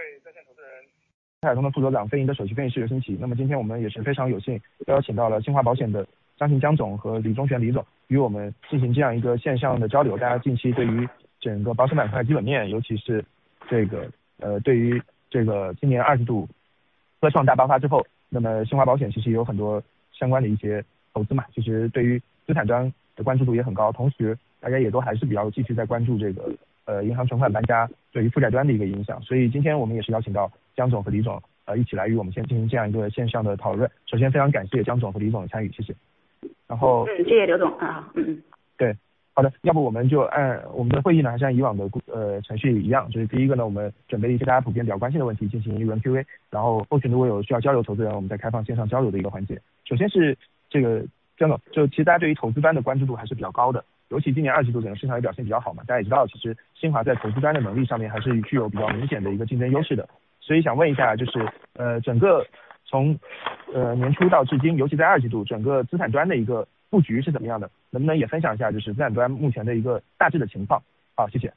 在线投资人海通的副总长飞盈的首席分析师刘新奇。那么今天我们也是非常有幸邀请到了新华保险的张庆江总和李忠全李总与我们进行这样一个线上的交流。大家近期对于整个保险板块基本面，尤其是对于这个今年2季度科创大爆发之后，那么新华保险其实也有很多相关的一些投资嘛，其实对于资产端的关注度也很高，同时大家也都还是比较继续在关注这个银行存款搬家对于负债端的一个影响。所以今天我们也是邀请到江总和李总一起来与我们先进行这样一个线上的讨论。首先非常感谢江总和李总的参与，谢谢。然后谢谢刘总啊， 对，好的，要不我们就按我们的会议呢，还是按以往的程序一样，就是第一个呢，我们准备一些大家普遍比较关心的问题进行一轮 Q&A， 然后后续如果有需要交流投资人，我们再开放线上交流的一个环节。首先是这个江总，就其实大家对于投资端的关注度还是比较高的，尤其今年2季度整个市场也表现比较好嘛，大家也知道，其实新华在投资端的能力上面还是具有比较明显的一个竞争优势的。所以想问一下，就是整个从年初到至今，尤其在2季度，整个资产端的一个布局是怎么样的？能不能也分享一下，就是资产端目前的一个大致的情况？好，谢谢。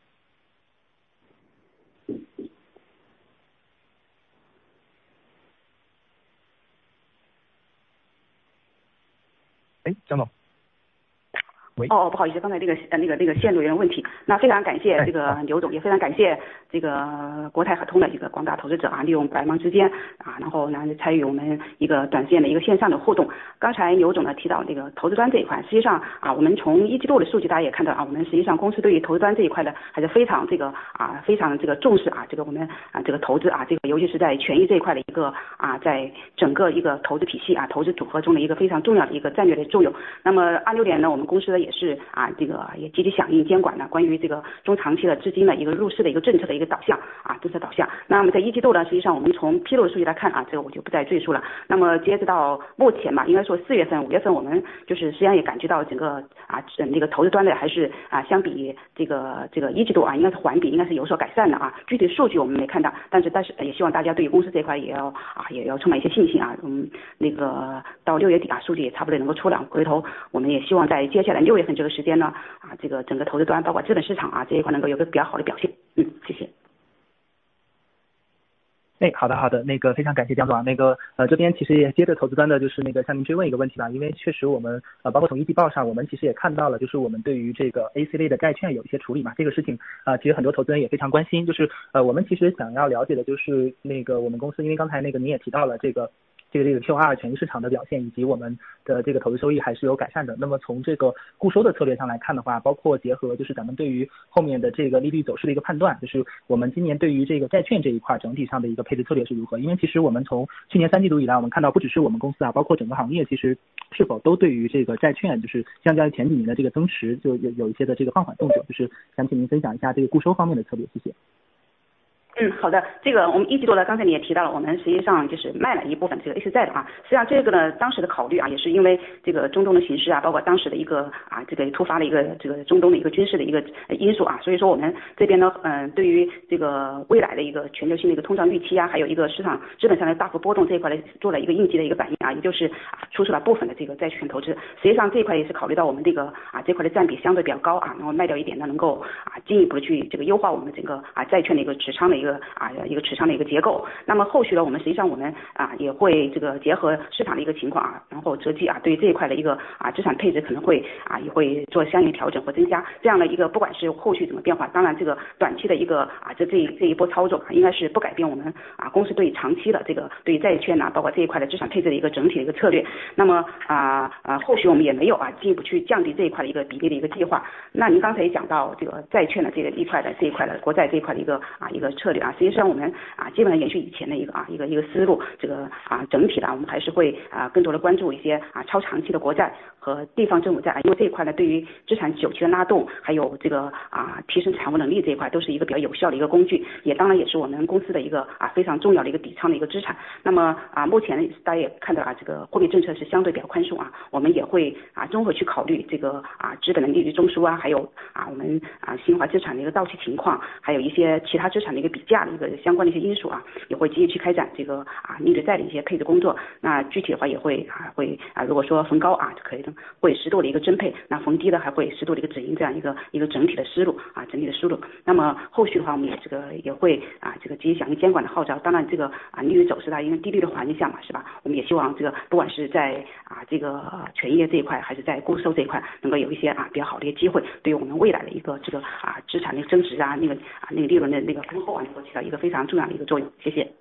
江总。 不好意思，刚才那个线路有点问题。那非常感谢这个刘总，也非常感谢这个国泰海通的一个广大投资者啊，利用百忙之间啊，然后呢参与我们一个短时间的一个线上的互动。刚才刘总呢提到这个投资端这一块，实际上啊，我们从1季度的数据大家也看到啊，我们实际上公司对于投资端这一块呢还是非常重视啊，这个我们啊这个投资啊，这个尤其是在权益这一块的一个啊，在整个一个投资体系啊投资组合中的一个非常重要的一个战略的作用。那么26年呢，我们公司呢也是啊，这个也积极响应监管呢关于这个中长期的资金的一个入市的一个政策的一个导向啊，政策导向。那么在1季度呢，实际上我们从披露的数据来看啊，这个我就不再赘述了。那么截止到目前吧，应该说4月份、5月份，我们就是实际上也感觉到整个啊这个投资端的还是啊相比这个1季度啊，应该是环比应该是有所改善的啊。具体数据我们没看到，但是也希望大家对于公司这块也要充满一些信心啊。那个到6月底啊，数据也差不多能够出来，回头我们也希望在接下来6月份这个时间呢啊，这个整个投资端包括资本市场啊这一块能够有个比较好的表现。谢谢。 好的，那个非常感谢江总啊，那个这边其实也接着投资端的就是那个向您追问一个问题吧，因为确实我们包括从一季报上，我们其实也看到了，就是我们对于这个 AC 类的债券有一些处理嘛，这个事情其实很多投资人也非常关心，就是我们其实想要了解的就是那个我们公司，因为刚才那个您也提到了这个 Q2 权益市场的表现以及我们的这个投资收益还是有改善的。那么从这个固收的策略上来看的话，包括结合就是咱们对于后面的这个利率走势的一个判断，就是我们今年对于这个债券这一块整体上的一个配置策略是如何？因为其实我们从去年3季度以来，我们看到不只是我们公司啊，包括整个行业其实是否都对于这个债券就是相较于前几年的这个增持就有一些的这个放缓动作，就是想请您分享一下这个固收方面的策略，谢谢。 好的，这个我们1季度呢，刚才你也提到了，我们实际上就是卖了一部分这个 H 债的啊。实际上这个呢，当时的考虑啊，也是因为这个中东的形势啊，包括当时的一个啊这个突发的一个这个中东的一个军事的一个因素啊，所以说我们这边呢，对于这个未来的一个全球性的一个通胀预期啊，还有一个市场资本上的大幅波动这一块呢，做了一个应急的一个反应啊，也就是出售了部分的这个债券投资。实际上这一块也是考虑到我们这个这块的占比相对比较高啊，然后卖掉一点呢，能够进一步的去这个优化我们整个债券的一个持仓的一个持仓的一个结构。那么后续呢，我们实际上我们也会这个结合市场的一个情况啊，然后择机对于这一块的一个资产配置可能会也会做相应调整或增加。这样的一个不管是后续怎么变化，当然这个短期的一个这一波操作应该是不改变我们公司对于长期的这个对于债券包括这一块的资产配置的一个整体的一个策略。那么后续我们也没有进一步去降低这一块的一个比例的一个计划。那您刚才也讲到这个债券的这一块的国债这一块的一个策略实际上我们基本上延续以前的一个思路，这个整体的我们还是会更多的关注一些超长期的国债和地方政府债，因为这一块呢对于资产久期的拉动，还有这个提升偿付能力这一块都是一个比较有效的一个工具，也当然也是我们公司的一个非常重要的一个底仓的一个资产。那么目前大家也看到这个货币政策是相对比较宽松我们也会综合去考虑这个资本的利率中枢还有我们新华资产的一个到期情况，还有一些其他资产的一个比价的一个相关的一些因素啊，也会积极去开展这个逆势债的一些配置工作。那具体的话也会如果说逢高可以会适度的一个增配，那逢低的还会适度的一个止盈，这样一个整体的思路。那么后续的话，我们也会这个积极响应监管的号召。当然这个利率走势因为低率的环境下嘛，是吧？我们也希望这个不管是在这个权益这一块，还是在固收这一块，能够有一些比较好的一个机会，对于我们未来的一个这个资产的增值那个利润的那个丰厚能够起到一个非常重要的一个作用。谢谢。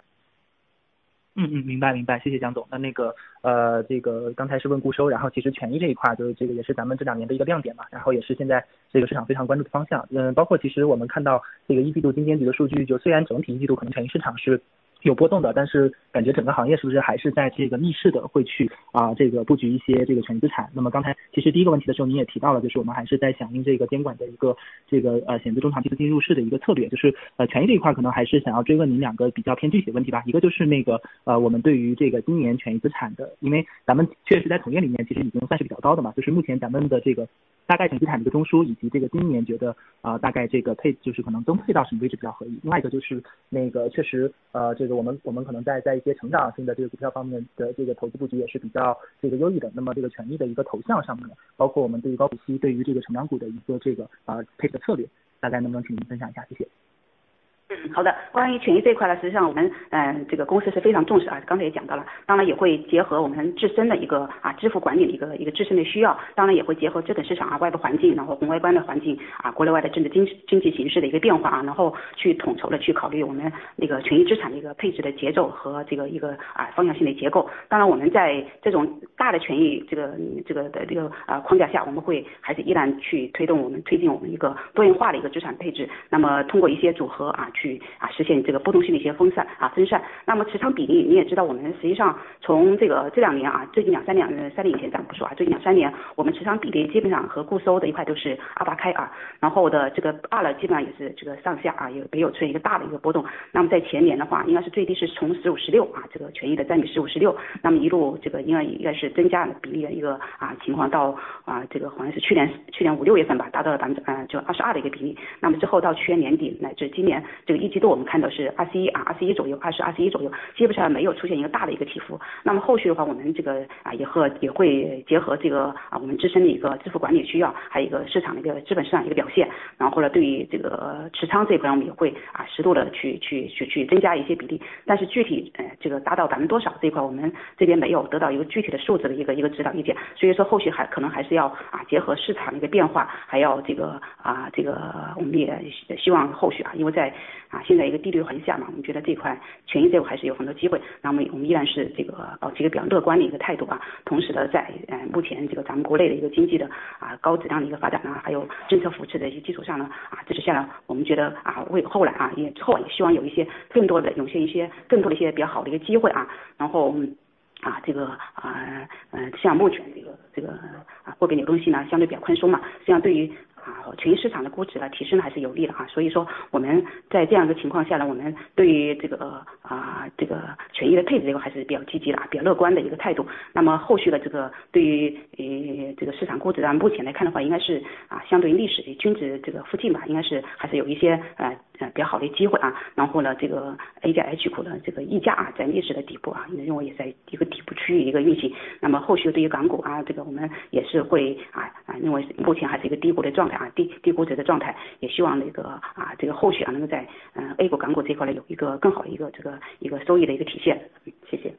明白，谢谢江总。那这个刚才是问固收，然后其实权益这一块就是这个也是咱们这2年的一个亮点嘛，然后也是现在这个市场非常关注的方向。包括其实我们看到这个一季度金监局的数据，就虽然整体一季度可能权益市场是有波动的，但是感觉整个行业是不是还是在这个逆势的会去这个布局一些这个权益资产。那么刚才其实第一个问题的时候您也提到了，就是我们还是在响应这个监管的一个这个险资中长期资金入市的一个策略，就是权益这一块可能还是想要追问您2个比较偏具体的问题吧。一个就是那个我们对于这个今年权益资产的，因为咱们确实在从业里面其实已经算是比较高的嘛，就是目前咱们的这个大概权益资产的一个中枢，以及这个今年觉得大概这个就是可能增配到什么位置比较合理。另外一个就是那个确实这个我们可能在一些成长性的这个股票方面的这个投资布局也是比较这个优异的。那么这个权益的一个投向上面，包括我们对于高股息对于这个成长股的一个这个配置的策略，大概能不能请您分享一下？谢谢。 好的，关于权益这一块呢，实际上我们这个公司是非常重视刚才也讲到了，当然也会结合我们自身的一个支付管理的一个自身的需要，当然也会结合资本市场外部环境，然后宏外观的环境国内外的政治经济形势的一个变化然后去统筹的去考虑我们那个权益资产的一个配置的节奏和这个一个方向性的结构。当然我们在这种大的权益这个的这个框架下，我们会还是依然去推进我们一个多元化的一个资产配置，那么通过一些组合去实现这个波动性的一些分散。那么持仓比例你也知道，我们实际上从这2年最近3年前咱们不说最近2-3年我们持仓比例基本上和固收的一块都是28开然后的这个2了基本上也是这个上下也没有出现一个大的一个波动。那么在前年的话，应该是最低是从15-16这个权益的占比15-16，那么一路这个应该是增加比例的一个情况到这个好像是去年5-6月份吧，达到了22%的一个比例。那么之后到去年年底乃至今年这个一季度，我们看到是21左右，21左右，基本上没有出现一个大的一个起伏。那么后续的话，我们这个也会结合这个我们自身的一个支付管理需要，还有一个市场的一个资本市场一个表现，然后呢对于这个持仓这一块我们也会适度的去增加一些比例，但是具体这个达到多少这一块我们这边没有得到一个具体的数字的一个指导意见，所以说后续可能还是要结合市场的一个变化，还要这个我们也希望后续因为在现在一个低率环境下嘛，我们觉得这块权益这块还是有很多机会。那么我们依然是这个保持一个比较乐观的一个态度同时的在目前这个咱们国内的一个经济的高质量的一个发展还有政策扶持的一些基础上呢支持下来，我们觉得为后来也希望有一些更多的一些比较好的一个机会然后这个像目前这个货币流动性呢相对比较宽松嘛，实际上对于权益市场的估值提升还是有利的所以说我们在这样一个情况下呢，我们对于这个权益的配置这个还是比较积极的比较乐观的一个态度。那么后续的这个对于这个市场估值目前来看的话，应该是相对于历史均值这个附近吧，应该是还是有一些比较好的机会然后呢这个 A 加 H 股的这个溢价在历史的底部认为也在一个底部区域一个运行。那么后续对于港股这个我们也是会认为目前还是一个低估的状态低估值的状态，也希望这个后续能够在A 股港股这一块呢有一个更好的一个收益的一个体现。谢谢。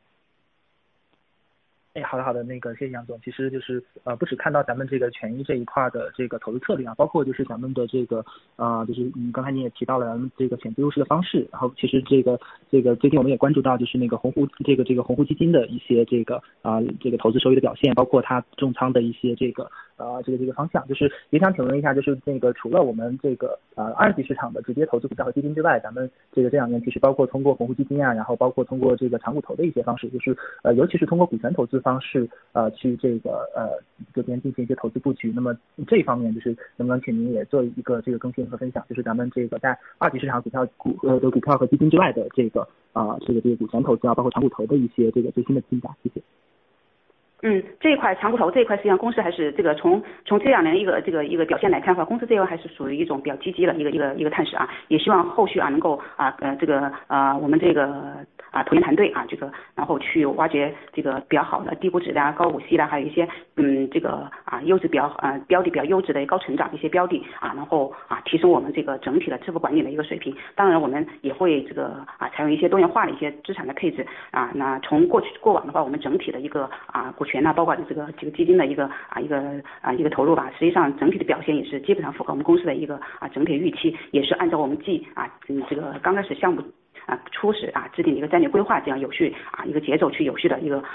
好的，那个谢谢杨总。其实就是不只看到咱们这个权益这一块的这个投资策略包括就是咱们的这个就是刚才你也提到了咱们这个险资入市的方式，然后其实这个最近我们也关注到就是那个鸿鹄鸿鹄基金的一些这个投资收益的表现，包括它重仓的一些这个方向。就是也想请问一下，就是那个除了我们这个二级市场的直接投资股票和基金之外，咱们这2年其实包括通过鸿鹄基金然后包括通过这个长股投的一些方式，就是尤其是通过股权投资方式去这边进行一些投资布局。那么这一方面就是能不能请您也做一个这个更新和分享，就是咱们这个在二级市场股票和基金之外的这个股权投资包括长股投的一些这个最新的进展。谢谢。 这一块长骨头这一块，实际上公司还是这个从这2年一个表现来看的话，公司这块还是属于一种比较积极的一个探视啊，也希望后续啊能够我们这个投研团队啊然后去挖掘这个比较好的低估值的高股息的，还有一些优质标的比较优质的高成长一些标的啊，然后提升我们这个整体的支付管理的一个水平。当然我们也会采用一些多元化的一些资产的配置啊。那从过往的话，我们整体的一个股权包括这个基金的一个投入吧，实际上整体的表现也是基本上符合我们公司的一个整体的预期，也是按照我们这个刚开始项目初始制定一个战略规划，这样有序一个节奏去有序的一个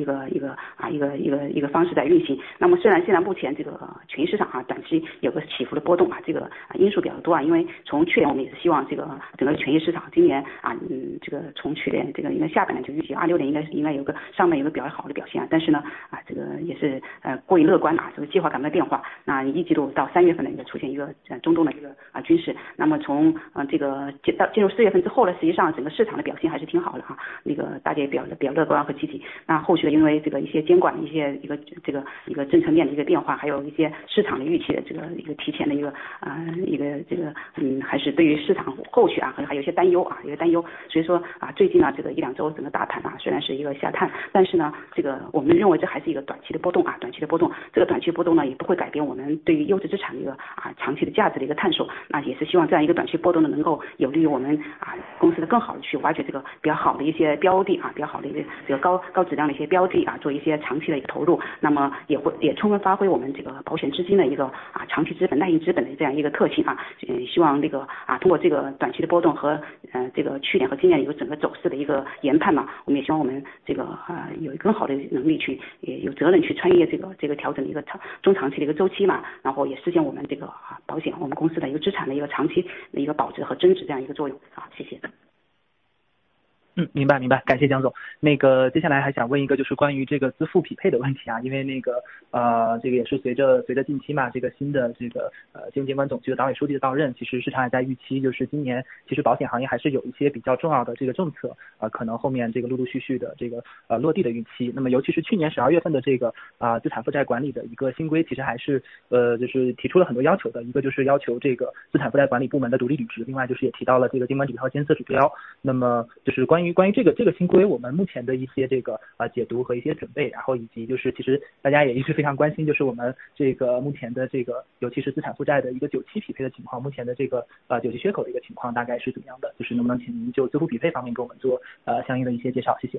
方式在运行。那么虽然现在目前这个权益市场短期有个起伏的波动这个因素比较多因为从去年我们也是希望这个整个权益市场今年这个从去年这个应该下半年就预计26年应该有个上面有个比较好的表现但是呢这个也是过于乐观这个计划赶不上变化。那1季度到3月份的一个出现一个中东的一个军事，那么从这个进入4月份之后呢，实际上整个市场的表现还是挺好的那个大家也比较乐观和积极。那后续的因为这个一些监管一个政策面的一个变化，还有一些市场的预期的这个一个提前的一个还是对于市场后续还有一些担忧所以说最近这个1-2周整个大盘虽然是一个下探，但是呢这个我们认为这还是一个短期的波动这个短期波动呢也不会改变我们对于优质资产的一个长期的价值的一个探索。那也是希望这样一个短期波动呢能够有利于我们公司的更好的去挖掘这个比较好的一些标的比较好的一些这个高质量的一些标的做一些长期的一个投入。那么也充分发挥我们这个保险资金的一个长期资本耐用资本的这样一个特性希望这个通过这个短期的波动和这个去年和今年一个整个走势的一个研判我们也希望我们这个有更好的能力去也有责任去穿越这个调整的一个中长期的一个周期然后也实现我们这个保险我们公司的一个资产的一个长期的一个保值和增值这样一个作用谢谢。 明白，感谢江总。那个接下来还想问一个就是关于这个资付匹配的问题因为那个这个也是随着近期这个新的这个金融监管总局的党委书记的到任，其实市场也在预期就是今年其实保险行业还是有一些比较重要的这个政策可能后面这个陆续的这个落地的预期。那么尤其是去年12月份的这个资产负债管理的一个新规，其实还是就是提出了很多要求的，一个就是要求这个资产负债管理部门的独立履职，另外就是也提到了这个监管指标监测指标。那么就是关于这个新规，我们目前的一些这个解读和一些准备，然后以及就是其实大家也一直非常关心，就是我们这个目前的这个尤其是资产负债的一个9期匹配的情况，目前的这个9期缺口的一个情况大概是怎么样的？就是能不能请您就资付匹配方面给我们做相应的一些介绍，谢谢。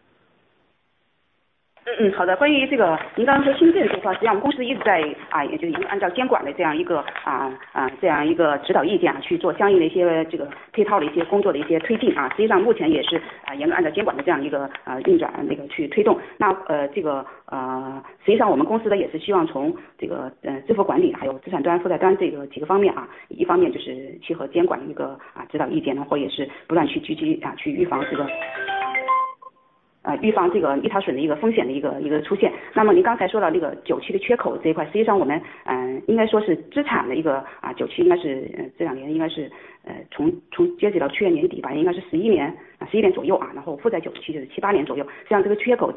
好的。关于这个您刚刚说新政这块，实际上我们公司一直在也就已经按照监管的这样一个指导意见去做相应的一些这个配套的一些工作的一些推进实际上目前也是严格按照监管的这样一个运转那个去推动。那实际上我们公司的也是希望从这个支付管理还有资产端负债端这个几个方面一方面就是契合监管的一个指导意见，然后也是不断去积极去预防这个预防这个逆差损的一个风险的一个出现。那么您刚才说到那个9期的缺口这一块，实际上我们应该说是资产的一个9期应该是这2年应该是从截止到去年年底吧，应该是11年左右然后负债9期就是7-8年左右。实际上这个缺口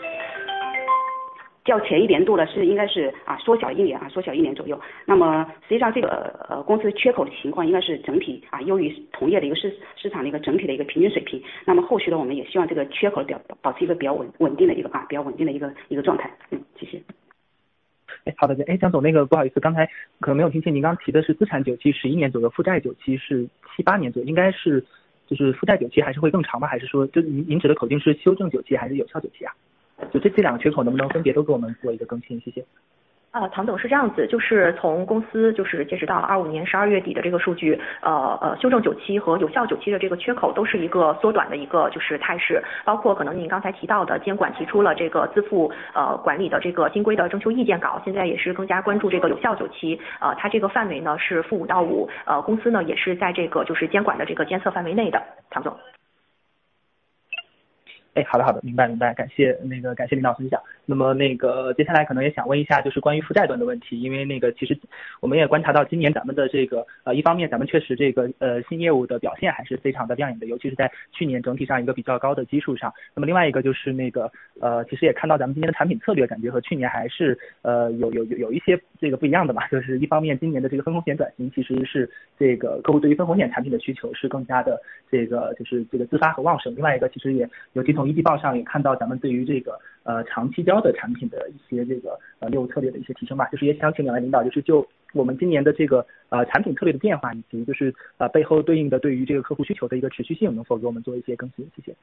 较前一年度呢是应该是缩小1年左右。那么实际上这个公司缺口的情况应该是整体优于同业的一个市场的一个整体的一个平均水平。那么后续呢我们也希望这个缺口保持一个比较稳定的一个状态。谢谢。 好的，江总，那个不好意思，刚才可能没有听清，您刚刚提的是资产9期11年左右，负债9期是7-8年左右，应该是就是负债9期还是会更长吗？还是说就您指的口径是修正9期还是有效9期就这2个缺口能不能分别都给我们做一个更新？谢谢。 唐总是这样子，就是从公司就是截止到25年12月底的这个数据，修正9期和有效9期的这个缺口都是一个缩短的一个就是态势，包括可能您刚才提到的监管提出了这个自负管理的这个新规的征求意见稿，现在也是更加关注这个有效9期，它这个范围呢是负5到5，公司呢也是在这个就是监管的这个监测范围内的。唐总。 好的，明白，感谢领导分享。 那么接下来可能也想问一下，就是关于负债端的问题，因为其实我们也观察到今年咱们的这个一方面咱们确实这个新业务的表现还是非常的亮眼的，尤其是在去年整体上一个比较高的基数上。那么另外一个就是其实也看到咱们今年的产品策略感觉和去年还是有一些这个不一样的嘛，就是一方面今年的这个分红险转型其实是这个客户对于分红险产品的需求是更加的就是这个自发和旺盛。另外一个其实也尤其从一季报上也看到咱们对于这个长期交的产品的一些这个业务策略的一些提升吧，就是也想请两位领导就我们今年的这个产品策略的变化，以及就是背后对应的对于这个客户需求的一个持续性，能否给我们做一些更新？谢谢。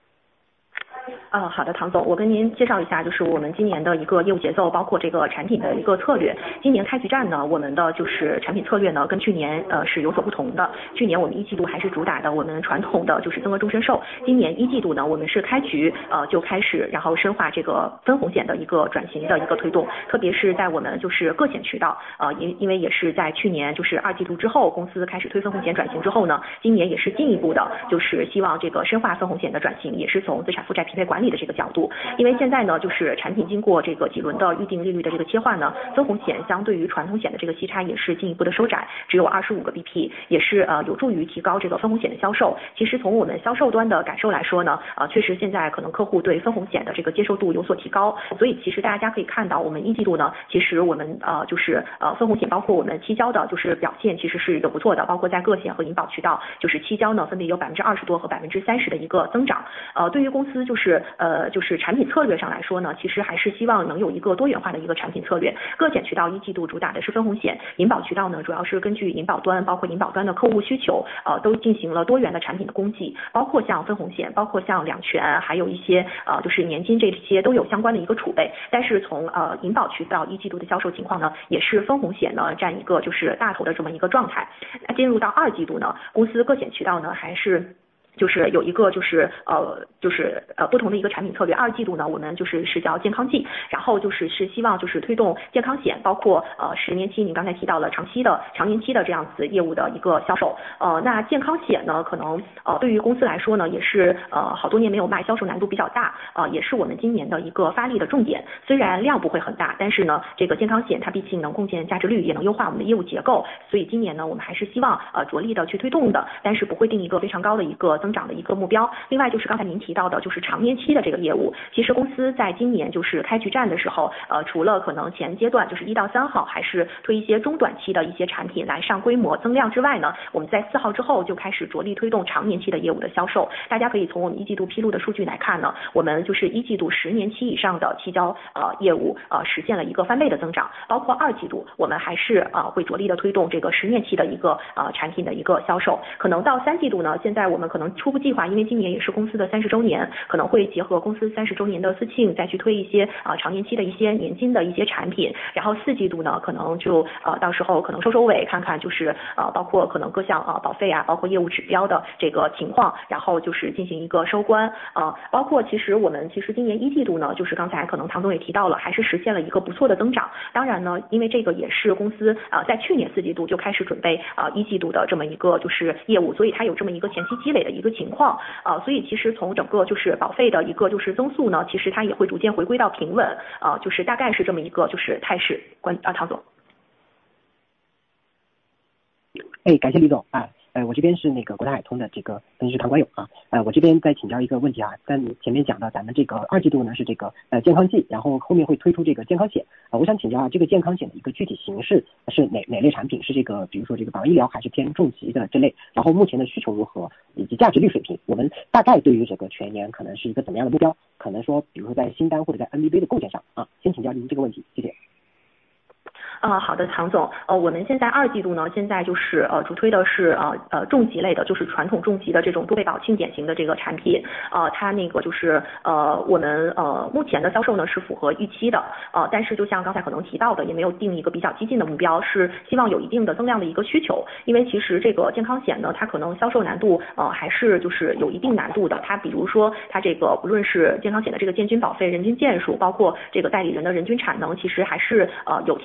好的，唐总，我跟您介绍一下，就是我们今年的一个业务节奏，包括这个产品的一个策略。今年开局战呢，我们的就是产品策略呢，跟去年是有所不同的。去年我们一季度还是主打的我们传统的就是增额终身寿，今年一季度呢，我们是开局就开始，然后深化这个分红险的一个转型的一个推动，特别是在我们就是个险渠道，因为也是在去年就是二季度之后，公司开始推分红险转型之后呢，今年也是进一步的，就是希望这个深化分红险的转型，也是从资产负债匹配管理的这个角度，因为现在呢，就是产品经过这个几轮的预定利率的这个切换呢，分红险相对于传统险的这个息差也是进一步的收窄，只有25个 BP， 也是有助于提高这个分红险的销售。其实从我们销售端的感受来说呢，确实现在可能客户对分红险的这个接受度有所提高，所以其实大家可以看到，我们一季度呢，其实我们就是分红险包括我们期交的，就是表现其实是有不错的，包括在个险和银保渠道，就是期交呢分别有20%多和30%的一个增长。对于公司就是产品策略上来说呢，其实还是希望能有一个多元化的一个产品策略。个险渠道一季度主打的是分红险，银保渠道呢主要是根据银保端包括银保端的客户需求，都进行了多元的产品的供给，包括像分红险，包括像两全，还有一些就是年金这些都有相关的一个储备。但是从银保渠道一季度的销售情况呢，也是分红险呢占一个就是大头的这么一个状态。那进入到二季度呢，公司个险渠道呢还是就是有一个就是不同的一个产品策略。二季度呢，我们是叫健康季，然后是希望就是推动健康险，包括10年期，您刚才提到了长年期的这样子业务的一个销售。那健康险呢，可能对于公司来说呢，也是好多年没有卖，销售难度比较大，也是我们今年的一个发力的重点。虽然量不会很大，但是呢，这个健康险它毕竟能贡献价值率，也能优化我们的业务结构，所以今年呢，我们还是希望着力的去推动的，但是不会定一个非常高的一个增长的一个目标。另外就是刚才您提到的，就是长年期的这个业务，其实公司在今年就是开局战的时候，除了可能前阶段就是1到3号还是推一些中短期的一些产品来上规模增量之外呢，我们在4号之后就开始着力推动长年期的业务的销售。大家可以从我们一季度披露的数据来看呢，我们就是一季度10年期以上的期交业务实现了一个翻倍的增长，包括二季度我们还是会着力的推动这个10年期的一个产品的一个销售。可能到3季度呢，现在我们可能初步计划，因为今年也是公司的30周年，可能会结合公司30周年的私庆，再去推一些长年期的一些年金的一些产品。然后4季度呢，可能就到时候可能收尾，看看就是包括可能各项保费包括业务指标的这个情况，然后就是进行一个收官。包括其实我们今年一季度呢，就是刚才可能唐总也提到了，还是实现了一个不错的增长。当然呢，因为这个也是公司在去年4季度就开始准备一季度的这么一个就是业务，所以它有这么一个前期积累的一个情况。所以其实从整个就是保费的一个就是增速呢，其实它也会逐渐回归到平稳，就是大概是这么一个就是态势。唐总。 感谢李总我这边是国泰海通的这个分析师唐关勇我这边再请教一个问题但前面讲到咱们这个二季度呢是这个健康季，然后后面会推出这个健康险我想请教这个健康险的一个具体形式是哪类产品？是这个比如说这个保医疗还是偏重疾的这类？然后目前的需求如何，以及价值率水平？我们大概对于这个全年可能是一个怎么样的目标？可能说比如说在新单或者在 NBV 的贡献上先请教您这个问题，谢谢。 好的，唐总，我们现在二季度呢，现在就是主推的是重疾类的，就是传统重疾的这种多倍保庆典型的这个产品，它就是我们目前的销售呢是符合预期的，但是就像刚才可能提到的，也没有定一个比较激进的目标，是希望有一定的增量的一个需求，因为其实这个健康险呢，它可能销售难度还是就是有一定难度的，它比如说它这个不论是健康险的这个件均保费、人均件数，包括这个代理人的人均产能，其实还是有天花板。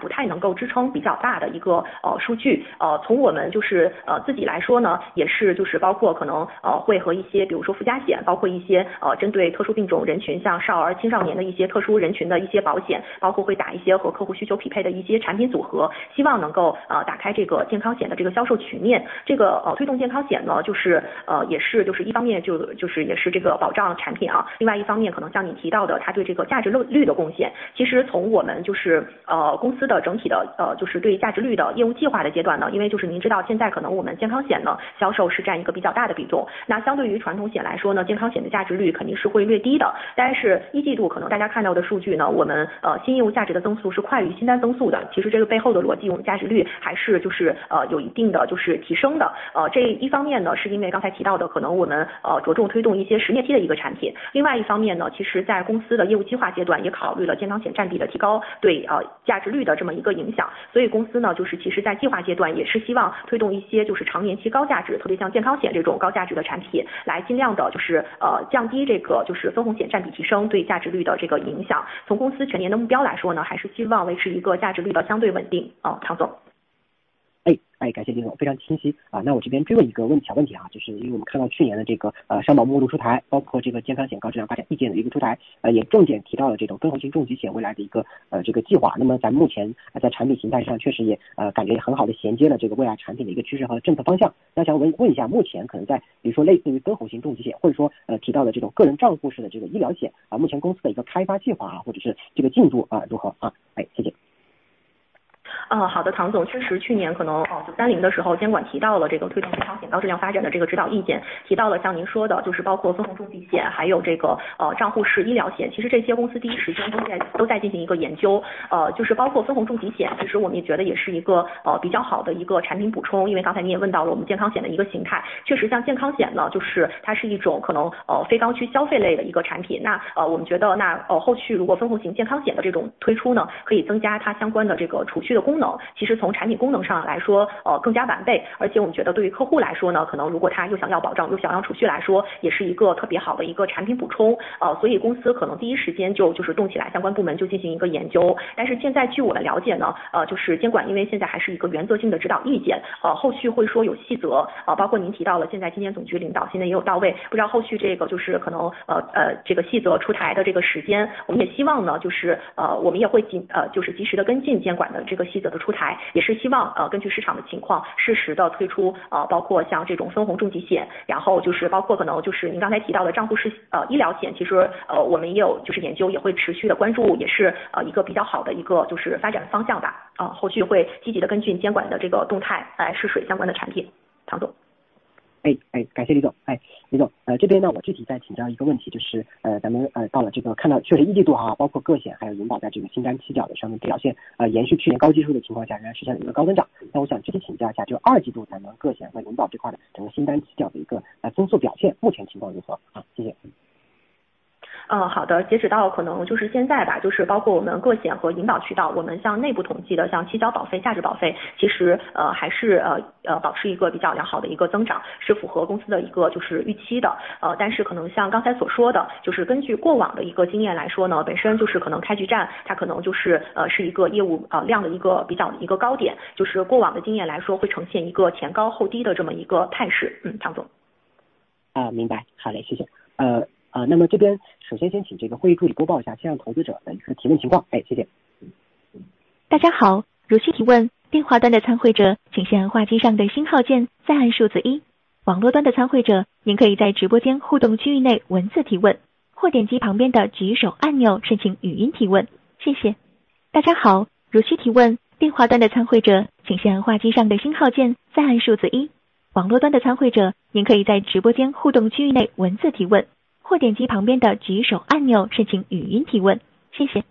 不太能够支撑比较大的一个数据。从我们就是自己来说呢，也是就是包括可能会和一些比如说附加险，包括一些针对特殊病种人群，像少儿青少年的一些特殊人群的一些保险，包括会打一些和客户需求匹配的一些产品组合，希望能够打开这个健康险的这个销售曲面。这个推动健康险呢，就是也是就是一方面就是也是这个保障产品啊，另外一方面可能像你提到的，它对这个价值率的贡献。其实从我们就是公司的整体的就是对价值率的业务计划的阶段呢，因为就是您知道现在可能我们健康险呢销售是占一个比较大的比重，那相对于传统险来说呢，健康险的价值率肯定是会略低的。但是一季度可能大家看到的数据呢，我们新业务价值的增速是快于新单增速的。其实这个背后的逻辑，我们价值率还是就是有一定的就是提升的。这一方面呢，是因为刚才提到的，可能我们着重推动一些实灭梯的一个产品。另外一方面呢，其实在公司的业务计划阶段也考虑了健康险占比的提高对价值率的这么一个影响。所以公司呢，就是其实在计划阶段也是希望推动一些就是长年期高价值，特别像健康险这种高价值的产品，来尽量的就是降低这个就是分红险占比提升对价值率的这个影响。从公司全年的目标来说呢，还是希望维持一个价值率的相对稳定。唐总。 感谢李总，非常清晰啊。那我这边追问一个小问题啊，就是因为我们看到去年的这个商保目录出台，包括这个健康险高质量发展意见的一个出台，也重点提到了这种分红型重疾险未来的一个这个计划。那么咱们目前在产品形态上确实也感觉很好的衔接了这个未来产品的一个趋势和政策方向。那想问一下，目前可能在比如说类似于分红型重疾险，或者说提到的这种个人账户式的这个医疗险目前公司的一个开发计划或者是这个进度如何啊？谢谢。 好的，唐总，确实去年可能930的时候，监管提到了这个推动健康险高质量发展的这个指导意见，提到了像您说的，就是包括分红重疾险，还有这个账户式医疗险，其实这些公司第一时间都在进行一个研究，就是包括分红重疾险，其实我们也觉得也是一个比较好的一个产品补充，因为刚才你也问到了我们健康险的一个形态，确实像健康险呢，就是它是一种可能非刚需消费类的一个产品，那我们觉得那后续如果分红型健康险的这种推出呢，可以增加它相关的这个储蓄的功能，其实从产品功能上来说更加完备，而且我们觉得对于客户来说呢，可能如果他又想要保障又想要储蓄来说，也是一个特别好的一个产品补充，所以公司可能第一时间就是动起来，相关部门就进行一个研究。但是现在据我们了解呢，就是监管因为现在还是一个原则性的指导意见，后续会说有细则，包括您提到了现在今年总局领导现在也有到位，不知道后续这个就是可能这个细则出台的这个时间，我们也希望呢就是我们也会就是及时的跟进监管的这个细则的出台，也是希望根据市场的情况适时的推出包括像这种分红重疾险，然后就是包括可能就是您刚才提到的账户式医疗险，其实我们也有就是研究，也会持续的关注，也是一个比较好的一个就是发展方向吧。后续会积极的跟进监管的这个动态来试水相关的产品。唐总。 感谢李总。李总，这边呢，我具体再请教一个问题，就是咱们到了这个看到确实一季度包括个险还有银保在这个新单期缴的上面表现延续去年高基数的情况下，仍然实现了一个高增长。那我想具体请教一下，就二季度咱们个险和银保这块的整个新单期缴的一个增速表现，目前情况如何啊？谢谢。 好的，截止到可能就是现在吧，就是包括我们个险和银保渠道，我们像内部统计的，像期交保费、价值保费，其实还是保持一个比较良好的一个增长，是符合公司的一个就是预期的。但是可能像刚才所说的，就是根据过往的一个经验来说呢，本身就是可能开局站它可能就是是一个业务量的一个比较一个高点，就是过往的经验来说会呈现一个前高后低的这么一个态势。唐总。 明白，好嘞，谢谢。那么这边首先先请这个会议助理播报一下线上投资者的一个提问情况。谢谢。 大家好，如需提问，电话端的参会者请先按话机上的星号键，再按数字1。网络端的参会者，您可以在直播间互动区域内文字提问，或点击旁边的举手按钮申请语音提问。谢谢。大家好，如需提问，电话端的参会者请先按话机上的星号键，再按数字1。网络端的参会者，您可以在直播间互动区域内文字提问，或点击旁边的举手按钮申请语音提问。谢谢。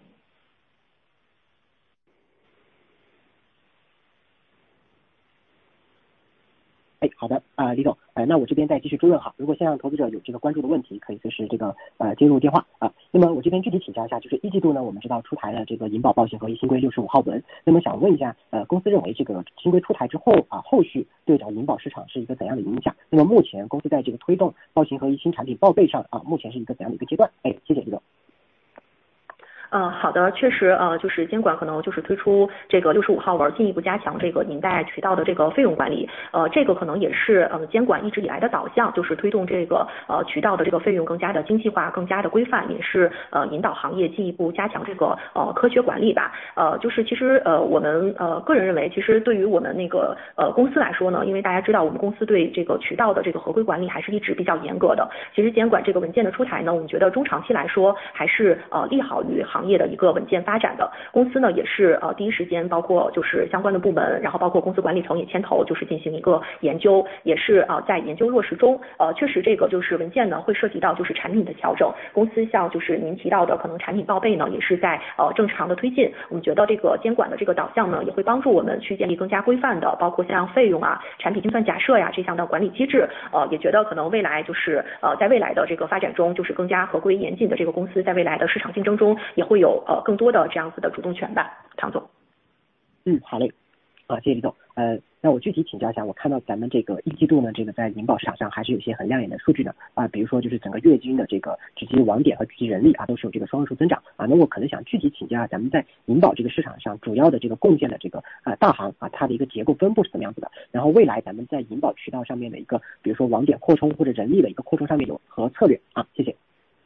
好的李总，那我这边再继续追问哈。如果线上投资者有这个关注的问题，可以随时这个接入电话那么我这边具体请教一下，就是一季度呢，我们知道出台了这个银保报信合一新规65号文，那么想问一下公司认为这个新规出台之后后续对找银保市场是一个怎样的影响？那么目前公司在这个推动报信合一新产品报备上目前是一个怎样的一个阶段？谢谢李总。 好的，确实就是监管可能就是推出这个65号文，进一步加强这个银贷渠道的这个费用管理，这个可能也是监管一直以来的导向，就是推动这个渠道的这个费用更加的精细化，更加的规范，也是引导行业进一步加强这个科学管理吧。就是其实我们个人认为，其实对于我们那个公司来说呢，因为大家知道我们公司对这个渠道的这个合规管理还是一直比较严格的。其实监管这个文件的出台呢，我们觉得中长期来说还是利好于行业的一个稳健发展的。公司呢也是第一时间，包括就是相关的部门，然后包括公司管理层也牵头，就是进行一个研究，也是在研究落实中。确实这个就是文件呢会涉及到就是产品的调整，公司像就是您提到的可能产品报备呢也是在正常的推进。我们觉得这个监管的这个导向呢也会帮助我们去建立更加规范的，包括像费用啊、产品精算假设呀这项的管理机制。也觉得可能未来就是在未来的这个发展中，就是更加合规严谨的这个公司，在未来的市场竞争中也会有更多的这样子的主动权吧。唐总。 好嘞，谢谢李总。那我具体请教一下，我看到咱们这个一季度呢，这个在银保市场上还是有些很亮眼的数据的比如说就是整个月均的这个直击网点和直击人力都是有这个双位数增长那我可能想具体请教下咱们在银保这个市场上主要的这个贡献的这个大行它的一个结构分布是怎么样子的，然后未来咱们在银保渠道上面的一个比如说网点扩充或者人力的一个扩充上面有何策略谢谢。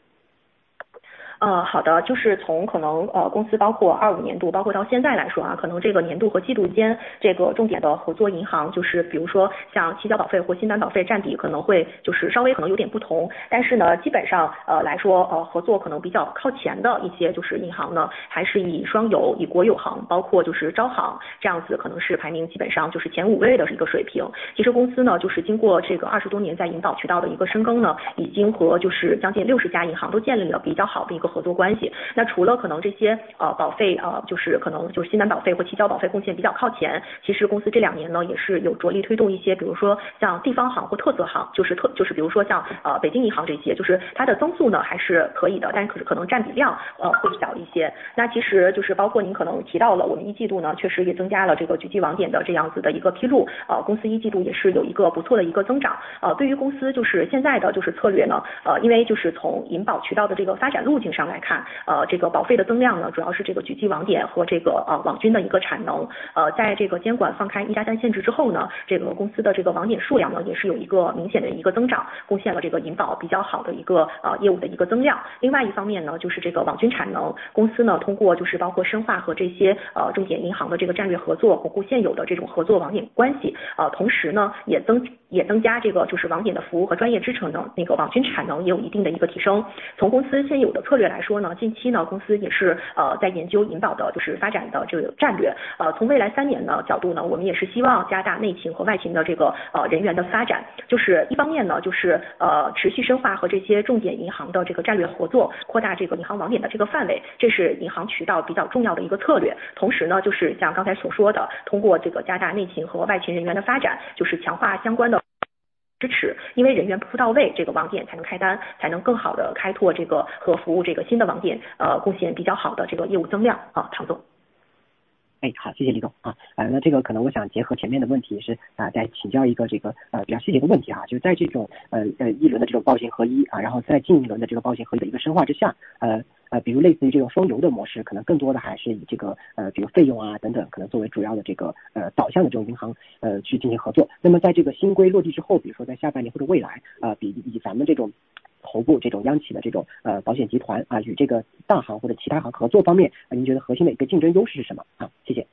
好的，就是从可能公司包括25年度，包括到现在来说可能这个年度和季度间这个重点的合作银行，就是比如说像期交保费或新单保费占比可能会就是稍微可能有点不同，但是呢，基本上来说合作可能比较靠前的一些就是银行呢，还是以双有、以国有行，包括就是招行这样子，可能是排名基本上就是前5位的一个水平。其实公司呢，就是经过这个20多年在银保渠道的一个深耕呢，已经和就是将近60家银行都建立了比较好的一个合作关系。那除了可能这些保费就是可能就是新单保费或期交保费贡献比较靠前，其实公司这2年呢也是有着力推动一些，比如说像地方行或特色行，就是比如说像北京银行这些，就是它的增速呢还是可以的，但是可能占比量会小一些。那其实就是包括您可能提到了，我们一季度呢确实也增加了这个举记网点的这样子的一个披露，公司一季度也是有一个不错的一个增长。对于公司就是现在的就是策略呢，因为就是从银保渠道的这个发展路径上来看，这个保费的增量呢，主要是这个举记网点和这个网均的一个产能。在这个监管放开1+3限制之后呢，这个公司的这个网点数量呢，也是有一个明显的一个增长，贡献了这个银保比较好的一个业务的一个增量。另外一方面呢，就是这个网均产能，公司呢通过就是包括深化和这些重点银行的这个战略合作，巩固现有的这种合作网点关系，同时呢也增加这个就是网点的服务和专业支撑的那个网均产能也有一定的一个提升。从公司现有的策略来说呢，近期呢公司也是在研究银保的就是发展的这个战略。从未来3年的角度呢，我们也是希望加大内勤和外勤的这个人员的发展。就是一方面呢，就是持续深化和这些重点银行的这个战略合作，扩大这个银行网点的这个范围，这是银行渠道比较重要的一个策略。同时呢，就是像刚才所说的，通过这个加大内勤和外勤人员的发展，就是强化相关的支持，因为人员不到位，这个网点才能开单，才能更好的开拓这个和服务这个新的网点，贡献比较好的这个业务增量唐总。 好，谢谢李总那这个可能我想结合前面的问题是再请教一个这个比较细节的问题就是在这种一轮的这种报行合一然后在近一轮的这个报行合一的一个深化之下比如类似于这种双游的模式，可能更多的还是以这个比如费用等等，可能作为主要的这个导向的这种银行去进行合作。那么在这个新规落地之后，比如说在下半年或者未来以咱们这种头部这种央企的这种保险集团与这个大行或者其他行合作方面您觉得核心的一个竞争优势是什么谢谢。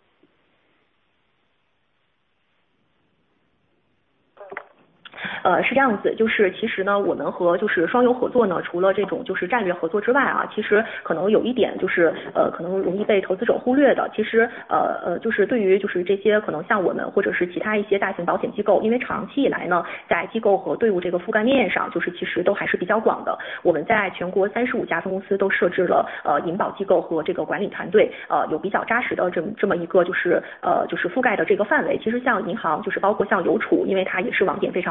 是这样子，就是其实呢，我们和就是双游合作呢，除了这种就是战略合作之外其实可能有一点就是可能容易被投资者忽略的，其实就是对于就是这些可能像我们或者是其他一些大型保险机构，因为长期以来呢，在机构和队伍这个覆盖面上，就是其实都还是比较广的。我们在全国35家分公司都设置了银保机构和这个管理团队，有比较扎实的这么一个就是覆盖的这个范围。其实像银行就是包括像邮储，因为它也是网点非常多，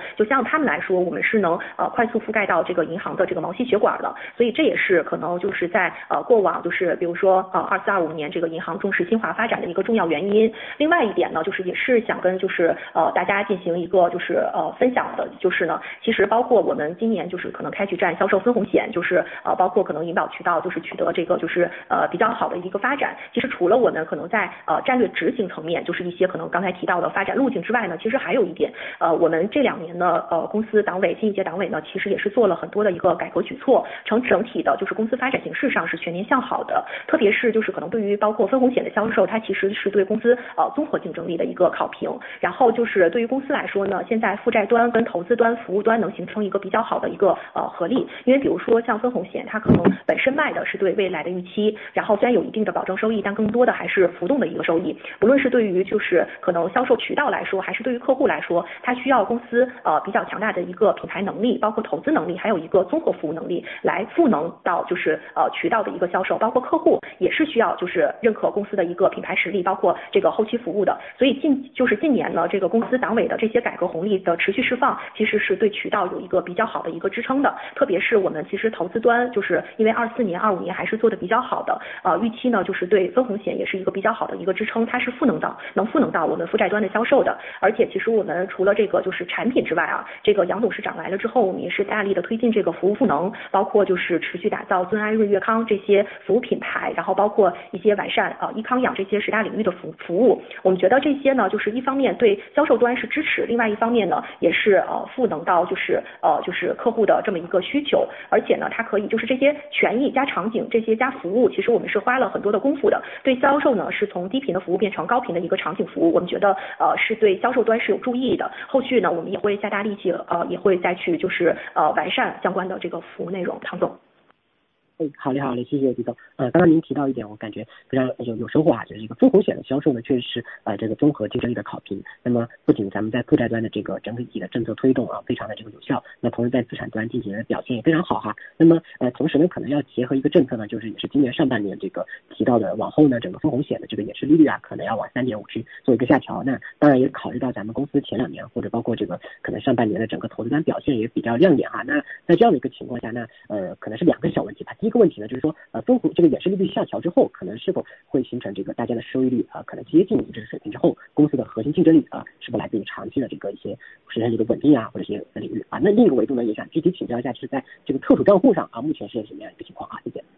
就像他们来说，我们是能快速覆盖到这个银行的这个毛细血管的，所以这也是可能就是在过往就是比如说24、25年这个银行重视新华发展的一个重要原因。另外一点呢，就是也是想跟就是大家进行一个就是分享的，就是呢，其实包括我们今年就是可能开局站销售分红险，就是包括可能银保渠道就是取得这个就是比较好的一个发展。其实除了我们可能在战略执行层面，就是一些可能刚才提到的发展路径之外呢，其实还有一点我们这2年呢公司党委新一届党委呢，其实也是做了很多的一个改革举措，整体的就是公司发展形势上是全面向好的。特别是就是可能对于包括分红险的销售，它其实是对公司综合竞争力的一个考评。然后就是对于公司来说呢，现在负债端跟投资端服务端能形成一个比较好的一个合力。因为比如说像分红险，它可能本身卖的是对未来的预期，然后虽然有一定的保证收益，但更多的还是浮动的一个收益。不论是对于就是可能销售渠道来说，还是对于客户来说，它需要公司比较强大的一个品牌能力，包括投资能力，还有一个综合服务能力来赋能到就是渠道的一个销售，包括客户也是需要就是认可公司的一个品牌实力，包括这个后期服务的。所以近年呢，这个公司党委的这些改革红利的持续释放，其实是对渠道有一个比较好的一个支撑的。特别是我们其实投资端，就是因为24年、25年还是做的比较好的，预期呢就是对分红险也是一个比较好的一个支撑，它是能赋能到我们负债端的销售的。而且其实我们除了这个就是产品之外这个杨董事长来了之后，我们也是大力的推进这个服务赋能，包括就是持续打造尊安、润悦康这些服务品牌，然后包括一些完善医康养这些10大领域的服务。我们觉得这些呢，就是一方面对销售端是支持，另外一方面呢，也是赋能到就是客户的这么一个需求。而且呢，它可以就是这些权益加场景这些加服务，其实我们是花了很多的功夫的。对销售呢，是从低频的服务变成高频的一个场景服务，我们觉得是对销售端是有注意的。后续呢，我们也会加大力气也会再去就是完善相关的这个服务内容。唐总。 好嘞，谢谢李总。刚刚您提到一点，我感觉非常有收获就是这个分红险的销售呢，确实是这个综合竞争力的考评。那么不仅咱们在负债端的这个整体的政策推动非常的这个有效，那同时在资产端进行的表现也非常好那么同时呢，可能要结合一个政策呢，就是也是今年上半年这个提到的，往后呢整个分红险的这个衍式利率可能要往3.5去做一个下调。那当然也考虑到咱们公司前2年或者包括这个可能上半年的整个投资端表现也比较亮眼那在这样的一个情况下呢，可能是2个小问题第一个问题呢，就是说分红这个衍式利率下调之后，可能是否会形成这个大家的收益率可能接近一致水平之后，公司的核心竞争力是否来自于长期的这个一些实现这个稳定或者一些领域那另一个维度呢，也想具体请教一下，就是在这个特殊账户上目前是什么样一个情况谢谢。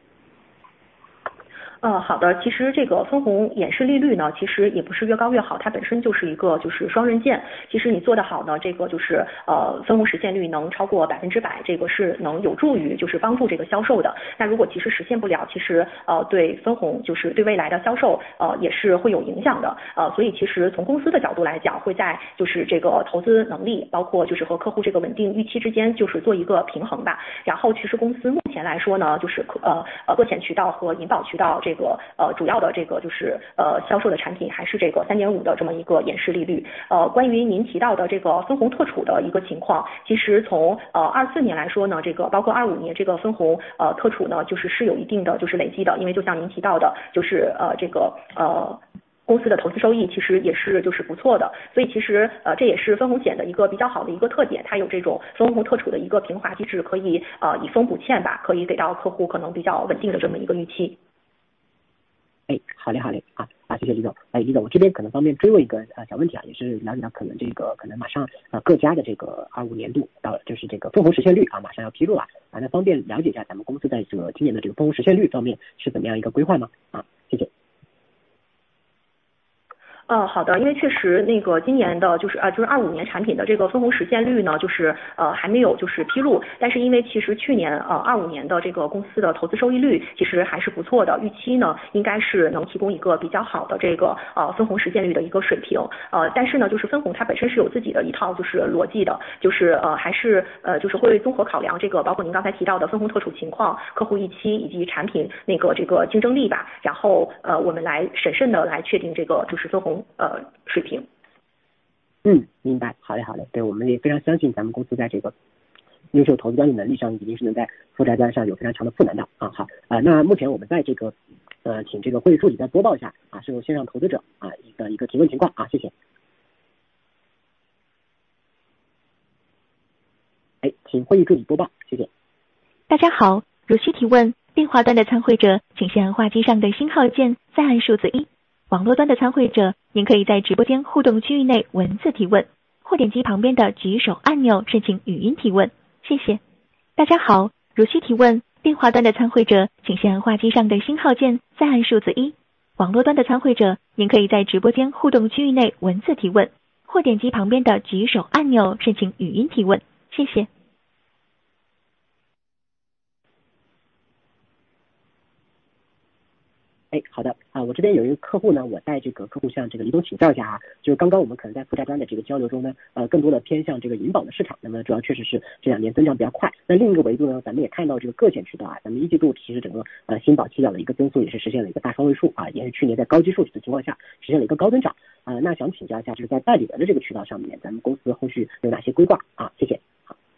好的，其实这个分红衍式利率呢，其实也不是越高越好，它本身就是一个就是双刃剑。其实你做得好呢，这个就是分红实现率能超过100%，这个是能有助于就是帮助这个销售的。那如果其实实现不了，其实对分红就是对未来的销售也是会有影响的。所以其实从公司的角度来讲，会在就是这个投资能力，包括就是和客户这个稳定预期之间，就是做一个平衡吧。然后其实公司目前来说呢，就是各险渠道和银保渠道这个主要的这个就是销售的产品还是这个3.5的这么一个衍式利率。关于您提到的这个分红特储的一个情况，其实从24年来说呢，这个包括25年这个分红特储呢，就是有一定的就是累积的，因为就像您提到的，就是这个公司的投资收益其实也是就是不错的，所以其实这也是分红险的一个比较好的一个特点，它有这种分红特储的一个平滑机制，可以以丰补欠吧，可以给到客户可能比较稳定的这么一个预期。 好嘞谢谢李总。李总，我这边可能方便追问一个小问题也是了解到可能马上各家的这个25年度到就是这个分红实现率马上要披露了那方便了解一下咱们公司在这个今年的这个分红实现率方面是怎么样一个规划吗谢谢。 好的，因为确实那个今年的就是25年产品的这个分红实现率呢，就是还没有就是披露，但是因为其实去年25年的这个公司的投资收益率其实还是不错的，预期呢应该是能提供一个比较好的这个分红实现率的一个水平。但是呢，就是分红它本身是有自己的一套就是逻辑的，就是还是就是会综合考量这个包括您刚才提到的分红特殊情况、客户预期以及产品那个这个竞争力吧，然后我们来审慎的来确定这个就是分红水平。 明白。好嘞。对，我们也非常相信咱们公司在这个优秀投资端的能力上，一定是能在负债端上有非常强的赋能的好，那目前我们在这个请这个会议助理再播报一下是由线上投资者一个提问情况谢谢。 请会议助理播报，谢谢。 大家好，如需提问，电话端的参会者请先按话机上的星号键，再按数字1。网络端的参会者，您可以在直播间互动区域内文字提问，或点击旁边的举手按钮申请语音提问。谢谢。大家好，如需提问，电话端的参会者请先按话机上的星号键，再按数字1。网络端的参会者，您可以在直播间互动区域内文字提问，或点击旁边的举手按钮申请语音提问。谢谢。 好的我这边有一个客户呢，我带这个客户向这个李总请教一下啊，就是刚刚我们可能在负债端的这个交流中呢，更多的偏向这个银保的市场，那么主要确实是这2年增长比较快。那另一个维度呢，咱们也看到这个个险渠道啊，咱们一季度其实整个新保期表的一个增速也是实现了一个大双位数啊，也是去年在高基数的情况下实现了一个高增长那想请教一下，就是在代理人的这个渠道上面，咱们公司后续有哪些规划啊？谢谢。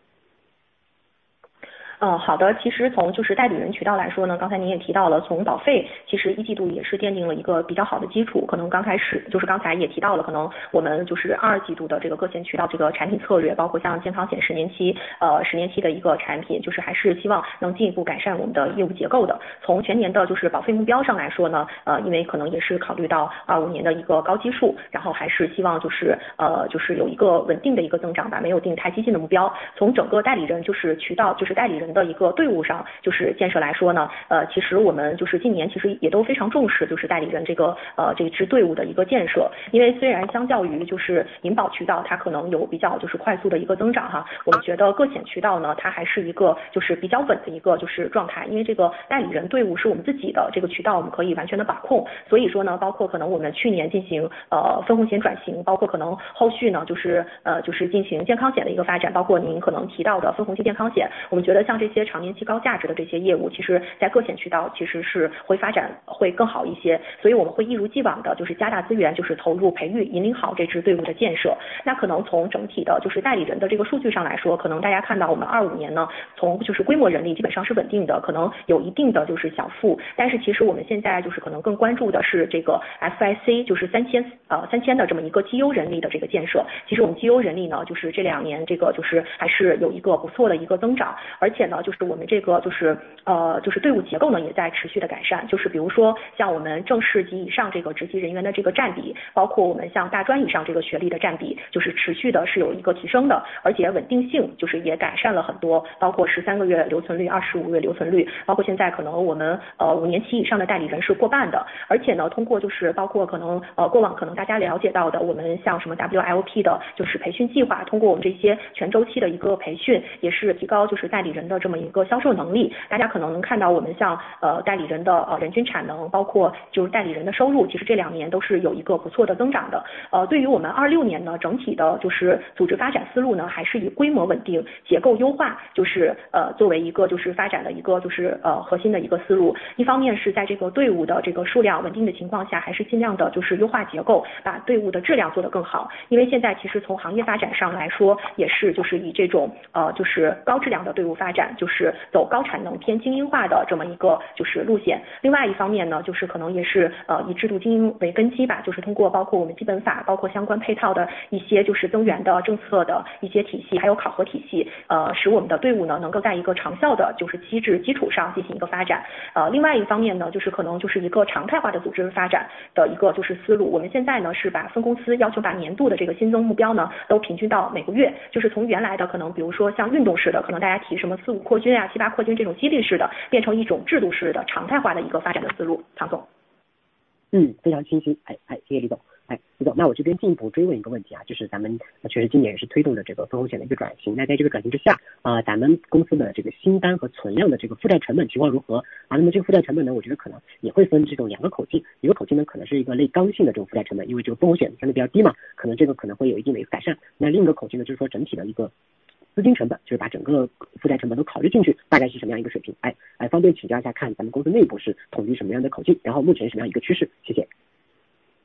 好的，其实从就是代理人渠道来说呢，刚才您也提到了，从保费其实一季度也是奠定了一个比较好的基础。可能刚才也提到了，可能我们就是2季度的这个个险渠道这个产品策略，包括像健康险10年期的一个产品，就是还是希望能进一步改善我们的业务结构的。从全年的就是保费目标上来说呢，因为可能也是考虑到25年的一个高基数，然后还是希望就是有一个稳定的一个增长吧，没有定太激进的目标。从整个代理人就是渠道就是代理人的一个队伍上就是建设来说呢，其实我们就是近年其实也都非常重视就是代理人这支队伍的一个建设，因为虽然相较于就是银保渠道它可能有比较就是快速的一个增长哈，我们觉得个险渠道呢它还是一个就是比较稳的一个就是状态，因为这个代理人队伍是我们自己的，这个渠道我们可以完全的把控，所以说呢，包括可能我们去年进行分红险转型，包括可能后续呢就是进行健康险的一个发展，包括您可能提到的分红期健康险，我们觉得像这些长年期高价值的这些业务，其实在个险渠道其实是会发展会更好一些，所以我们会一如既往的就是加大资源，就是投入培育引领好这支队伍的建设。那可能从整体的就是代理人的这个数据上来说，可能大家看到我们25年呢，从就是规模人力基本上是稳定的，可能有一定的就是小幅，但是其实我们现在就是可能更关注的是这个 FIC 就是3000的这么一个绩优人力的这个建设。其实我们绩优人力呢，就是这2年这个就是还是有一个不错的一个增长，而且呢就是我们这个就是队伍结构呢也在持续的改善，就是比如说像我们正式级以上这个职级人员的这个占比，包括我们像大专以上这个学历的占比，就是持续的是有一个提升的，而且稳定性就是也改善了很多，包括13个月留存率、25个月留存率，包括现在可能我们5年期以上的代理人是过半的，而且呢通过就是包括可能过往可能大家了解到的，我们像什么 WLP 的就是培训计划，通过我们这些全周期的一个培训，也是提高就是代理人的这么一个销售能力。大家可能能看到我们像代理人的人均产能，包括就是代理人的收入，其实这2年都是有一个不错的增长的。对于我们26年呢，整体的就是组织发展思路呢，还是以规模稳定、结构优化，就是作为一个就是发展的一个就是核心的一个思路。一方面是在这个队伍的这个数量稳定的情况下，还是尽量的就是优化结构，把队伍的质量做得更好。因为现在其实从行业发展上来说，也是就是以这种就是高质量的队伍发展，就是走高产能偏精英化的这么一个就是路线。另外一方面呢，就是可能也是以制度经营为根基吧，就是通过包括我们基本法，包括相关配套的一些就是增援的政策的一些体系，还有考核体系，使我们的队伍呢能够在一个长效的就是机制基础上进行一个发展。另外一方面呢，就是可能就是一个常态化的组织发展的一个就是思路。我们现在呢是把分公司要求把年度的这个新增目标呢都平均到每个月，就是从原来的可能比如说像运动式的，可能大家提什么4、5扩军啊、7、8扩军这种激励式的，变成一种制度式的常态化的一个发展的思路。唐总。 非常清晰。谢谢李总。李总，那我这边进一步追问一个问题啊，就是咱们确实今年也是推动的这个分红险的一个转型，那在这个转型之下咱们公司的这个新单和存量的这个负债成本情况如何那么这个负债成本呢，我觉得可能也会分这种2个口径，一个口径呢可能是一个类刚性的这种负债成本，因为这个分红险相对比较低嘛，可能这个可能会有一定的一个改善。那另一个口径呢，就是说整体的一个资金成本，就是把整个负债成本都考虑进去，大概是什么样一个水平？方便请教一下，看咱们公司内部是统计什么样的口径，然后目前什么样一个趋势？谢谢。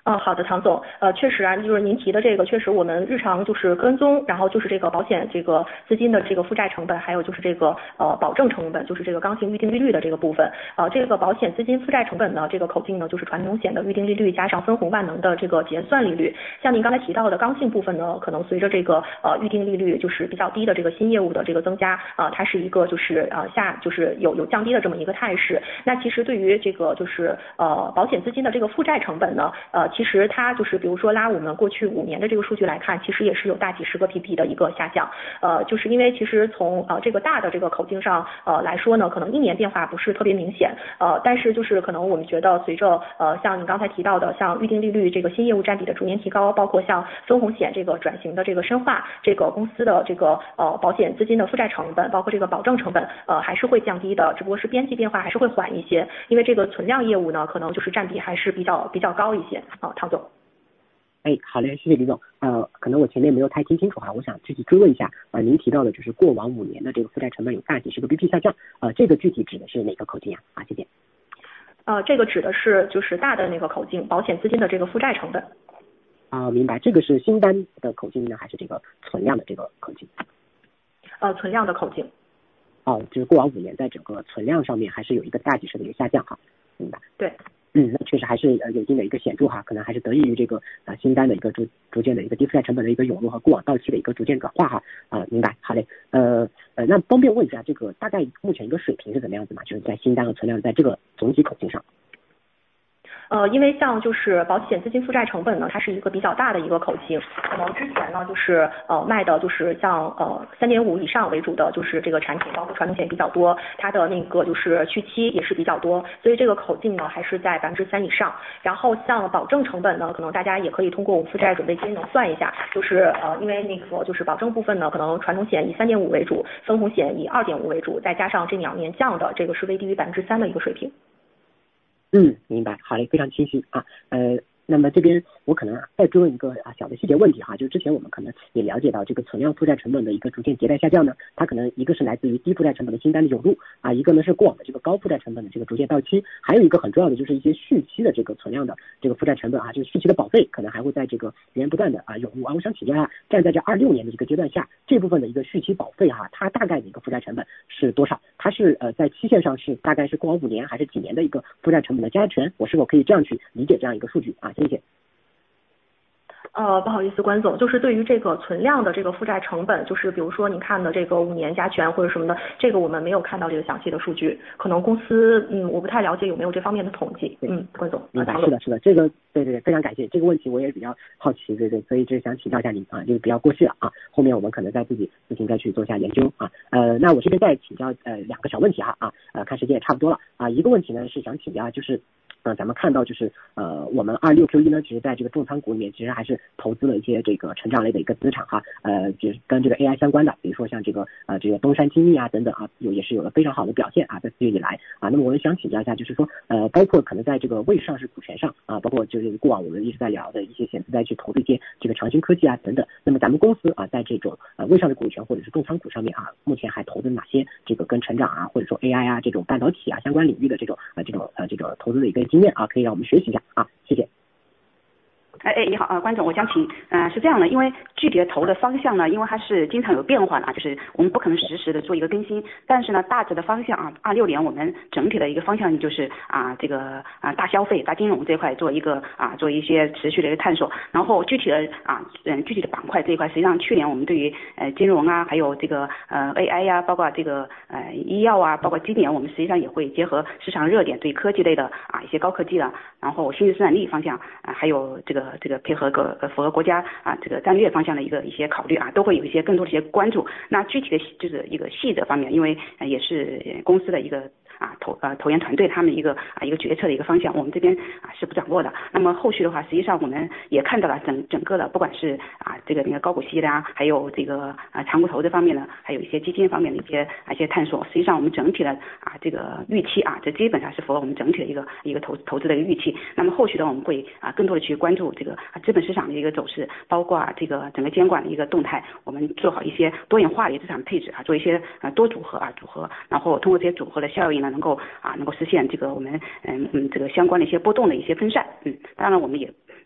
好的，唐总，确实啊，就是您提的这个，确实我们日常就是跟踪，然后就是这个保险这个资金的这个负债成本，还有就是这个保证成本，就是这个刚性预定利率的这个部分，这个保险资金负债成本呢，这个口径呢就是传统险的预定利率加上分红万能的这个结算利率。像您刚才提到的刚性部分呢，可能随着这个预定利率就是比较低的这个新业务的这个增加，它是一个就是就是有降低的这么一个态势。那其实对于这个就是保险资金的这个负债成本呢，其实它就是比如说拉我们过去5年的这个数据来看，其实也是有大几十个 PP 的一个下降。就是因为其实从这个大的这个口径上来说呢，可能1年变化不是特别明显。但是就是可能我们觉得随着像你刚才提到的，像预定利率这个新业务占比的逐年提高，包括像分红险这个转型的这个深化，这个公司的这个保险资金的负债成本，包括这个保证成本还是会降低的，只不过是边际变化还是会缓一些，因为这个存量业务呢，可能就是占比还是比较高一些。唐总。 好嘞，谢谢李总。可能我前面没有太听清楚哈，我想具体追问一下您提到的就是过往5年的这个负债成本有大几十个 BP 下降，这个具体指的是哪个口径啊？谢谢。 这个指的是就是大的那个口径，保险资金的这个负债成本。 明白，这个是新单的口径呢，还是这个存量的这个口径？ 存量的口径。 就是过往5年在整个存量上面还是有一个大几十的一个下降哈，明白？ 对。 那确实还是有一定的一个显著哈，可能还是得益于这个新单的一个逐渐的一个低负债成本的一个涌入和过往到期的一个逐渐转化哈。明白，好嘞。那方便问一下，这个大概目前一个水平是怎么样子嘛？就是在新单和存量在这个总体口径上。 因为像就是保险资金负债成本呢，它是一个比较大的一个口径，可能之前呢就是卖的就是像3.5以上为主的就是这个产品，包括传统险比较多，它的那个就是续期也是比较多，所以这个口径呢还是在3%以上。然后像保证成本呢，可能大家也可以通过我们负债准备金能算一下，就是因为那个就是保证部分呢，可能传统险以3.5为主，分红险以2.5为主，再加上这2年降的这个是微低于3%的一个水平。 明白，好嘞，非常清晰啊。那么这边我可能再追问一个小的细节问题哈，就是之前我们可能也了解到这个存量负债成本的一个逐渐迭代下降呢，它可能一个是来自于低负债成本的新单的涌入一个呢是过往的这个高负债成本的这个逐渐到期，还有一个很重要的就是一些续期的这个存量的这个负债成本就是续期的保费可能还会在这个源源不断的涌入我想请教一下，站在这26年的这个阶段下，这部分的一个续期保费它大概的一个负债成本是多少？它是在期限上是大概是过往5年还是几年的一个负债成本的加权？我是否可以这样去理解这样一个数据谢谢。 不好意思，关总，就是对于这个存量的这个负债成本，就是比如说您看的这个5年加权或者什么的，这个我们没有看到这个详细的数据，可能公司我不太了解有没有这方面的统计。关总， 明白，是的，这个对，非常感谢，这个问题我也比较好奇，对，所以就是想请教一下您就是比较过去了后面我们可能再自行再去做一下研究那我这边再请教2个小问题看时间也差不多了一个问题呢是想请教就是咱们看到就是我们26 Q1 呢，其实在这个重仓股里面，其实还是投资了一些这个成长类的一个资产就是跟这个 AI 相关的，比如说像这个东山精密等等也是有了非常好的表现在4月以来那么我也想请教一下，就是说包括可能在这个未上市股权上包括就是过往我们一直在聊的一些险资在去投资一些这个长兴科技等等，那么咱们公司在这种未上市股权或者是重仓股上面目前还投资哪些这个跟成长或者说 AI 这种半导体相关领域的这种投资的一个经验可以让我们学习一下谢谢。 你好关总，我想请是这样的，因为具体的投的方向呢，因为它是经常有变化的就是我们不可能实时的做一个更新，但是呢大致的方向26年我们整体的一个方向就是这个大消费大金融这一块做一个做一些持续的一个探索，然后具体的具体的板块这一块，实际上去年我们对于金融还有这个AI 包括这个医药包括今年我们实际上也会结合市场热点对科技类的一些高科技的，然后新质生产力方向还有这个配合符合国家这个战略方向的一些考虑都会有一些更多的一些关注。那具体的就是一个细则方面，因为也是公司的一个投研团队他们一个决策的一个方向，我们这边是不掌握的。那么后续的话，实际上我们也看到了整个的，不管是这个高股息的还有这个长股投资方面的，还有一些基金方面的一些探索。实际上我们整体的这个预期这基本上是符合我们整体的一个投资的一个预期。那么后续的我们会更多的去关注这个资本市场的一个走势，包括这个整个监管的一个动态，我们做好一些多元化的资产配置做一些多组合组合，然后通过这些组合的效应呢，能够实现这个我们这个相关的一些波动的一些分散。当然我们也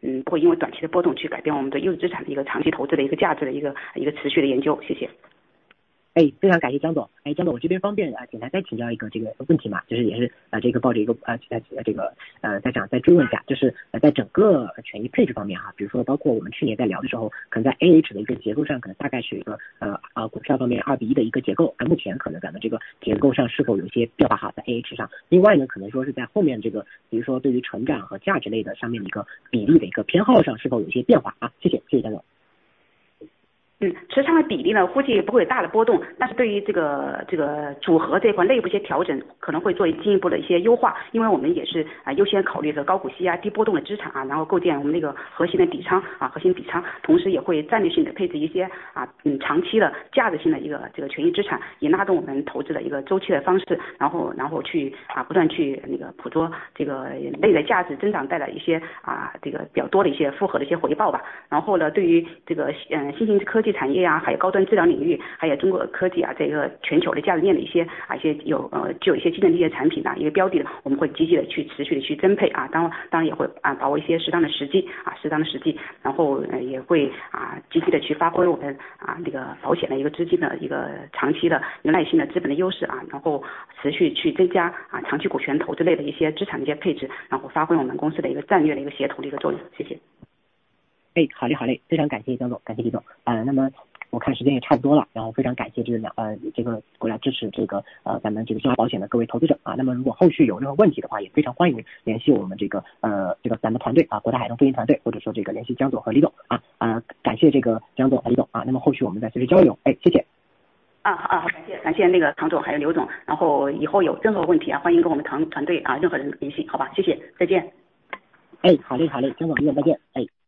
不会因为短期的波动去改变我们对优质资产的一个长期投资的一个价值的一个持续的研究。谢谢。 非常感谢江总。江总，我这边方便简单再请教一个这个问题嘛，就是也是这个抱着一个再追问一下，就是在整个权益配置方面哈，比如说包括我们去年在聊的时候，可能在 AH 的一个结构上，可能大概是一个股票方面2:1的一个结构，目前可能咱们这个结构上是否有一些变化哈，在 AH 上。另外呢，可能说是在后面这个，比如说对于成长和价值类的上面的一个比例的一个偏好上，是否有一些变化啊？谢谢江总。 持仓的比例呢，估计不会有大的波动，但是对于这个组合这块内部一些调整，可能会做进一步的一些优化，因为我们也是优先考虑这高股息低波动的资产然后构建我们那个核心的底仓核心底仓，同时也会战略性的配置一些长期的价值性的一个这个权益资产，以拉动我们投资的一个周期的方式，然后去不断去那个捕捉这个内在价值增长带来一些这个比较多的一些复合的一些回报吧。然后呢，对于这个新兴科技产业还有高端质量领域，还有中国科技这个全球的价值链的一些具有一些竞争力的产品一个标的，我们会积极的去持续的去增配当然也会把握一些适当的时机，然后也会积极的去发挥我们这个保险的一个资金的一个长期的有耐性的资本的优势然后持续去增加长期股权投资类的一些资产的一些配置，然后发挥我们公司的一个战略的一个协同的一个作用。谢谢。 好嘞，非常感谢江总，感谢李总。那么我看时间也差不多了，然后非常感谢这个国家支持这个咱们这个新华保险的各位投资者那么如果后续有任何问题的话，也非常欢迎联系我们这个咱们团队国泰海通飞行团队，或者说这个联系江总和李总感谢这个江总和李总那么后续我们再随时交流。谢谢。 感谢那个唐总还有刘总，然后以后有任何问题欢迎跟我们团队任何人联系，好吧？谢谢，再见。 好嘞，江总李总再见。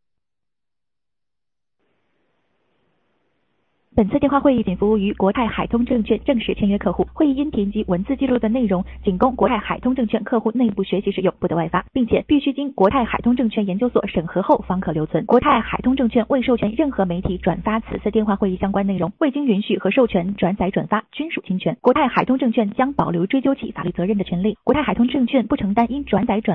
本次电话会议仅服务于国泰海通证券正式签约客户，会议音频及文字记录的内容仅供国泰海通证券客户内部学习使用，不得外发，并且必须经国泰海通证券研究所审核后方可留存。国泰海通证券未授权任何媒体转发此次电话会议相关内容，未经允许和授权转载转发均属侵权。国泰海通证券将保留追究其法律责任的权利。国泰海通证券不承担因转载转